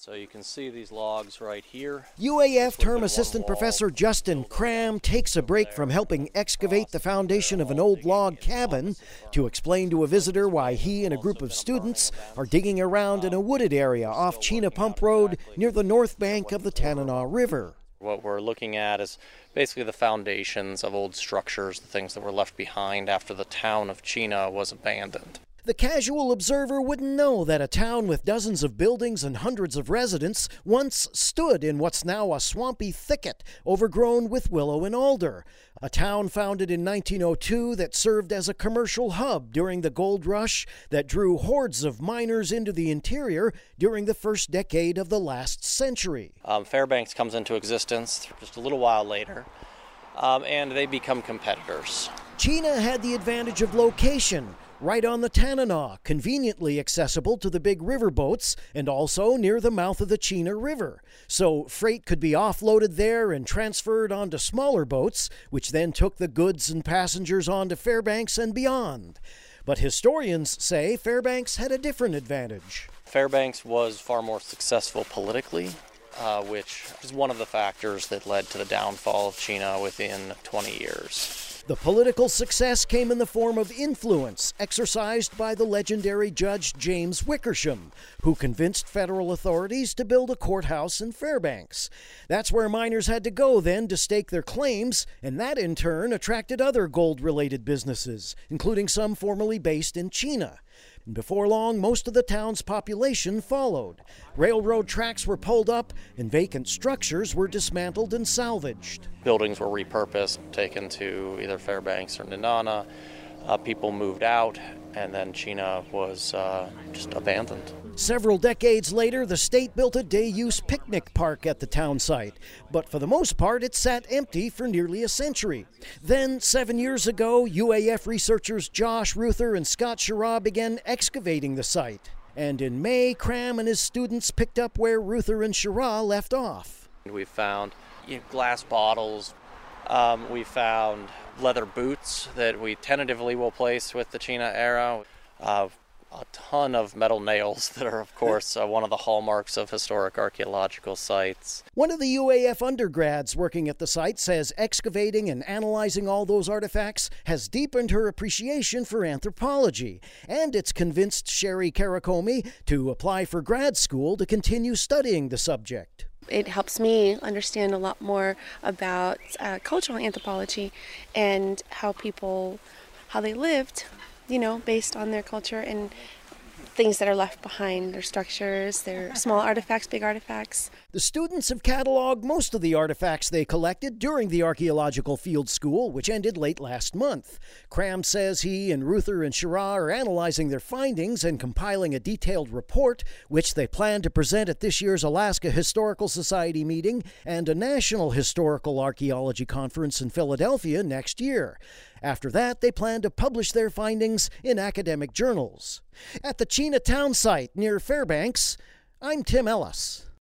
So you can see these logs right here. UAF term assistant professor Justin Cram takes a break from helping excavate the foundation of an old log cabin to explain to a visitor why he and a group of students are digging around in a wooded area off Chena Pump Road near the north bank of the Tanana River. What we're looking at is basically the foundations of old structures, the things that were left behind after the town of Chena was abandoned. The casual observer wouldn't know that a town with dozens of buildings and hundreds of residents once stood in what's now a swampy thicket overgrown with willow and alder. A town founded in 1902 that served as a commercial hub during the gold rush that drew hordes of miners into the interior during the first decade of the last century. Fairbanks comes into existence just a little while later, and they become competitors. Chena had the advantage of location, right on the Tanana, conveniently accessible to the big river boats and also near the mouth of the Chena River. So freight could be offloaded there and transferred onto smaller boats, which then took the goods and passengers on to Fairbanks and beyond. But historians say Fairbanks had a different advantage. Fairbanks was far more successful politically, which is one of the factors that led to the downfall of Chena within 20 years. The political success came in the form of influence exercised by the legendary Judge James Wickersham, who convinced federal authorities to build a courthouse in Fairbanks. That's where miners had to go then to stake their claims, and that in turn attracted other gold-related businesses, including some formerly based in Chena. And before long, most of the town's population followed. Railroad tracks were pulled up, and vacant structures were dismantled and salvaged. Buildings were repurposed, taken to either Fairbanks or Nenana. People moved out, and then Chena was just abandoned. Several decades later, the state built a day-use picnic park at the town site, but for the most part, it sat empty for nearly a century. Then, 7 years ago, UAF researchers Josh Ruther and Scott Schirra began excavating the site. And in May, Cram and his students picked up where Ruther and Schirra left off. We found glass bottles. We found leather boots that we tentatively will place with the Chena era. A ton of metal nails that are, of course, one of the hallmarks of historic archaeological sites. One of the UAF undergrads working at the site says excavating and analyzing all those artifacts has deepened her appreciation for anthropology, and it's convinced Sherry Karakomi to apply for grad school to continue studying the subject. It helps me understand a lot more about cultural anthropology and how they lived, based on their culture and things that are left behind, their structures, their small artifacts, big artifacts. The students have cataloged most of the artifacts they collected during the Archaeological Field School, which ended late last month. Cram says he and Ruther and Schirra are analyzing their findings and compiling a detailed report, which they plan to present at this year's Alaska Historical Society meeting and a National Historical Archaeology Conference in Philadelphia next year. After that, they plan to publish their findings in academic journals. At the Chena town site near Fairbanks, I'm Tim Ellis.